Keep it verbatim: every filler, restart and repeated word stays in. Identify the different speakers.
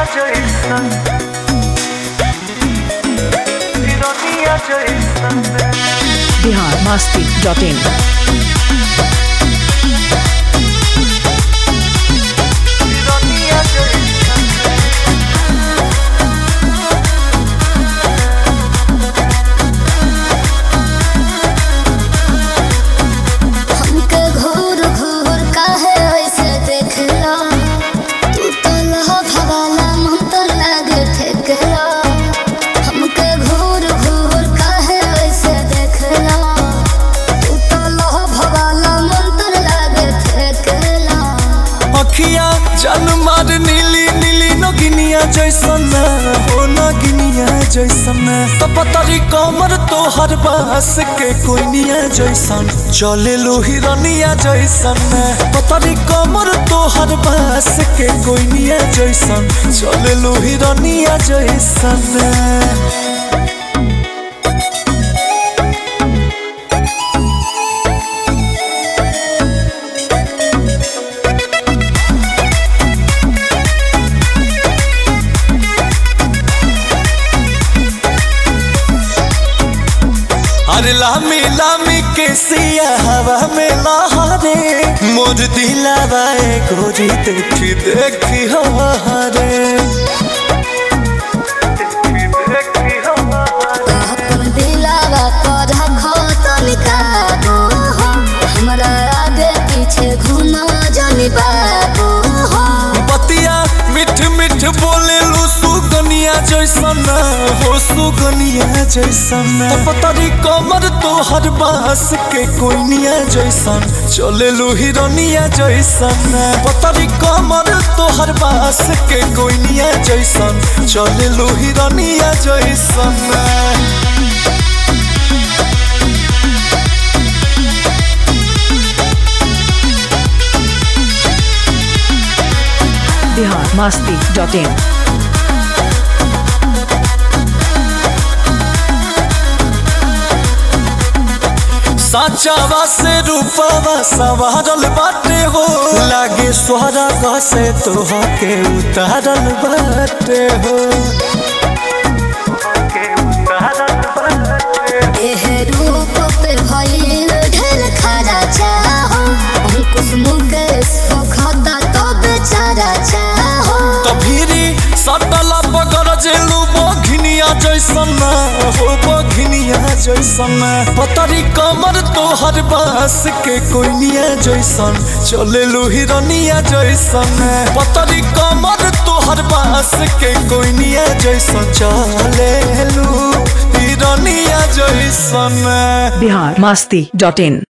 Speaker 1: जैसन हिरनिया जैसन
Speaker 2: बिहार मस्ती डॉट इन।
Speaker 1: हिरनिया जैसन
Speaker 3: हमके घूर घूर काहे ऐसे देखला, तू तो लह भवाला मंतर लागे ठेकला। हमके घूर घूर काहे ऐसे देखला, तू तो लह भवाला मंतर लागे ठेकला।
Speaker 4: अखिया जल मार नीली नीली नगिनिया जैसन हो नगिनिया जैसन तपतरी कमर तोहर बास के कोइनिया जैसन चले लो हिरनिया जैसन पतरी कमर तोहर बास के कोइनिया जैसन चले लो हिरनिया जैसन। अरे लामी लामी के सिया हवा में लहरे मोर दिलावा गोरी देखी देखी हरे
Speaker 3: अपन दिलावा पर रखो तनिका गो हो, हमरा आगे पीछे घूमो जानी बाबू हो।
Speaker 4: बतिया मिठ मिठ बोले लू सुगनिया जैसन हो सुगनिया जैसन पतरी कमर तोहर बास के कोइनिया जैसन चले लू हिरनिया जैसन पतरी कमर तोहर बास के कोइनिया जैसन चले लू हिरनिया जैसन।
Speaker 2: बिहार मस्ती डॉट इन।
Speaker 4: साचावा से रूपावा सवारल बाटे हो लागे स्वर्ग से तोह के उतारल बाटे हो।
Speaker 3: एह रूप पे भइल ढेर खरा चाहो, अंकुश मुकेश खदा तो बेचारा चाहो।
Speaker 4: तभीरी सटला पकड़ जेलू बघिनिया जैसन हो बघिनिया जैसन पतरी कमर तोहर बास के कोइनिया जैसन चले लू हिरनिया जैसन पतरी कमर तोहर बास के कोइनिया जैसन चले लू हिरनिया जैसन।
Speaker 2: बिहार मस्ती डॉट इन।